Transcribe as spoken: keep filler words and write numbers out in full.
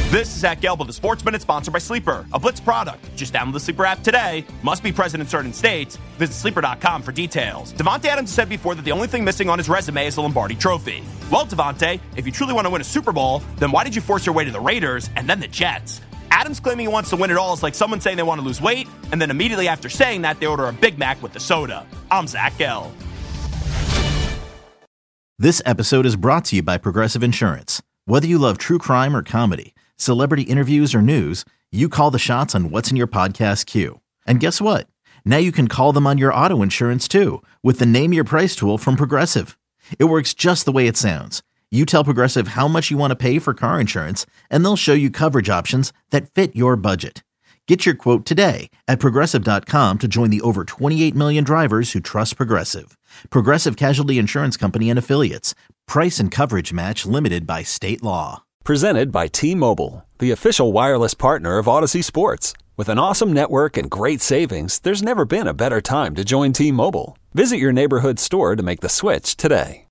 This is Zach Gelb, the Sports Minute, sponsored by Sleeper, a Blitz product. Just download the Sleeper app today. Must be present in certain states. Visit sleeper dot com for details. Davante Adams said before that the only thing missing on his resume is the Lombardi Trophy. Well, Davante, if you truly want to win a Super Bowl, then why did you force your way to the Raiders and then the Jets? Adams claiming he wants to win it all is like someone saying they want to lose weight, and then immediately after saying that, they order a Big Mac with the soda. I'm Zach Gelb. This episode is brought to you by Progressive Insurance. Whether you love true crime or comedy, celebrity interviews or news, you call the shots on what's in your podcast queue. And guess what? Now you can call them on your auto insurance too with the Name Your Price tool from Progressive. It works just the way it sounds. You tell Progressive how much you want to pay for car insurance, and they'll show you coverage options that fit your budget. Get your quote today at Progressive dot com to join the over twenty-eight million drivers who trust Progressive. Progressive Casualty Insurance Company and Affiliates. Price and coverage match limited by state law. Presented by T-Mobile, the official wireless partner of Odyssey Sports. With an awesome network and great savings, there's never been a better time to join T-Mobile. Visit your neighborhood store to make the switch today.